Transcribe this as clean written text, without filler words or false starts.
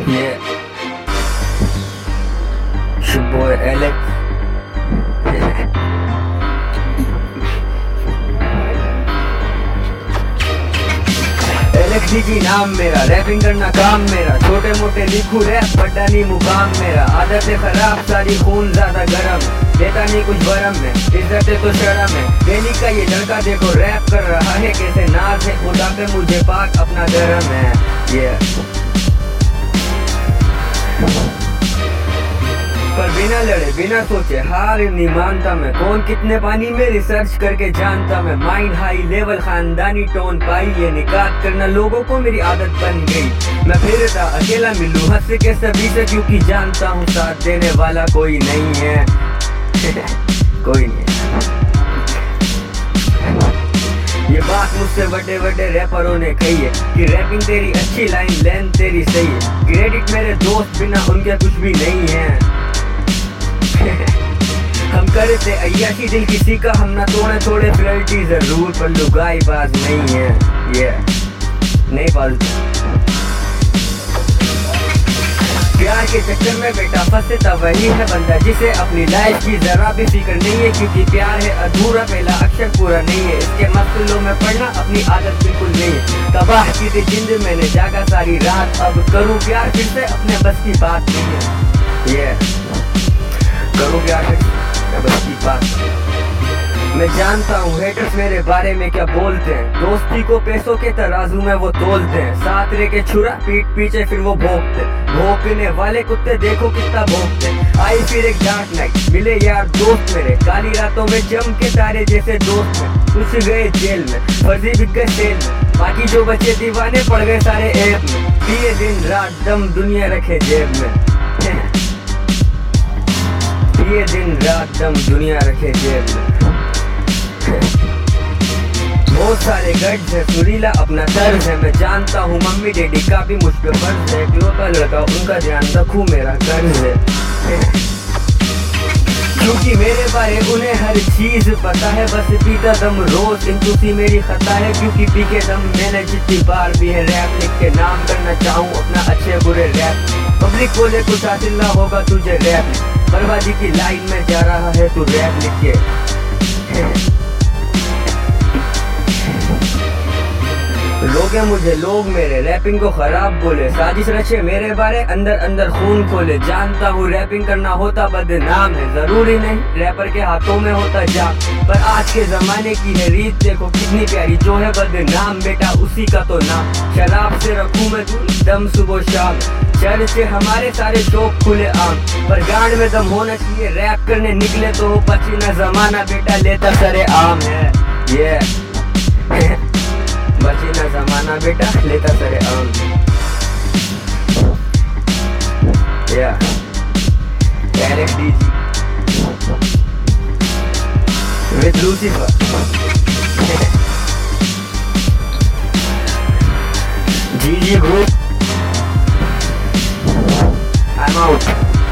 Yeah, it's your boy Alex. Alex ji नाम मेरा, wrapping करना काम मेरा, छोटे मोटे लिखूं रैप बड़ा नहीं मुकाम मेरा। आदत है खराब सारी, खून ज्यादा गरम, देता नहीं कुछ बरम में, इज्जत है तो शर्म है। डेली का ये लड़का देखो रैप कर रहा है, कैसे नाज है खुदा पे मुझे पाक अपना धर्म है। पर बिना लड़े बिना सोचे हार नहीं मानता मैं, कौन कितने पानी में रिसर्च करके जानता मैं। माइंड हाई लेवल खानदानी टोन पाई, ये निकात करना लोगों को मेरी आदत बन गई। मैं फिरता अकेला मिलूं हंस के सभी से, क्योंकि जानता हूँ साथ देने वाला कोई नहीं है। कोई नहीं है। ये बात मुझसे बड़े बड़े रैपरों ने कही है कि रैपिंग तेरी अच्छी, लाइन लेंथ तेरी सही है। क्रेडिट मेरे दोस्त, बिना उनके कुछ भी नहीं है। हम करते अय्याशी दिल किसी का हम ना तोड़े, थोड़े फ्लर्टी जरूर पर लुगाई बाज नहीं है। ये नहीं पालते प्यार के चक्कर में बेटा, फंसता वही है बंदा जिसे अपनी लाइफ की जरा भी फिक्र नहीं है। क्योंकि प्यार है अधूरा, पहला अक्षर पूरा नहीं है। इसके मसलों में पढ़ना अपनी आदत बिल्कुल नहीं है। तबाह की थी जिंद मैंने जागा सारी रात, अब करूँ प्यार फिर से अपने बस की बात नहीं है। ये करूँ प्यार फिर से बस की बात। मैं जानता हूँ हेटर्स मेरे बारे में क्या बोलते हैं, दोस्ती को पैसों के तराजू में वो तोलते हैं। साथ रह के छुरा पीठ पीछे फिर वो भोंकते, भोंकने वाले कुत्ते देखो कितना भोंकते। आई फिर एक डार्क नाइट, मिले यार दोस्त मेरे, काली रातों में चमके तारे जैसे दोस्त में। कुछ गए जेल में, फर्जी बिक गए सेल में, बाकी जो बचे दीवाने पड़ गए सारे ऐप में। पिए दिन रात दम दुनिया रखे जेब में, पिए दिन रात दम दुनिया रखे जेब में। बहुत सारे गड्स है, सुरीला अपना तर्ज है। मैं जानता हूँ मम्मी डैडी का भी मुझ पे फर्ज है, इकलौता लड़का उनका ध्यान रखूं मेरा कर्ज है। क्योंकि मेरे बारे उन्हें हर चीज पता है, बस पीता दम रोज इंतुसी मेरी खता है। क्योंकि पी के दम मैंने जितनी बार भी है रैप लिख के नाम करना चाहूँ अपना अच्छे बुरे रैप। पब्लिक बोले कुछ हासिल ना होगा तुझे रैप, बर्बादी की लाइन में जा रहा है तू रैप लिख के। लोगे मुझे लोग मेरे रैपिंग को खराब बोले, साजिश रचे मेरे बारे अंदर अंदर खून खोले। जानता हूँ रैपिंग करना होता बदनाम है, जरूरी नहीं रैपर के हाथों में होता जाम। पर आज के जमाने की है रीत देखो कितनी प्यारी, जो है बदनाम बेटा उसी का तो नाम। शराब से रखूं मैं दूर दम सुबह शाम, चल से हमारे सारे शौक खुले आम। पर गांड में दम होना चाहिए, रैप करने निकले तो हो पसीना जमाना बेटा लेता सरे आम है। ये बचीना जमाना बेटा लेता सरे आम। एलेक्स डीजी विद लूसीफर।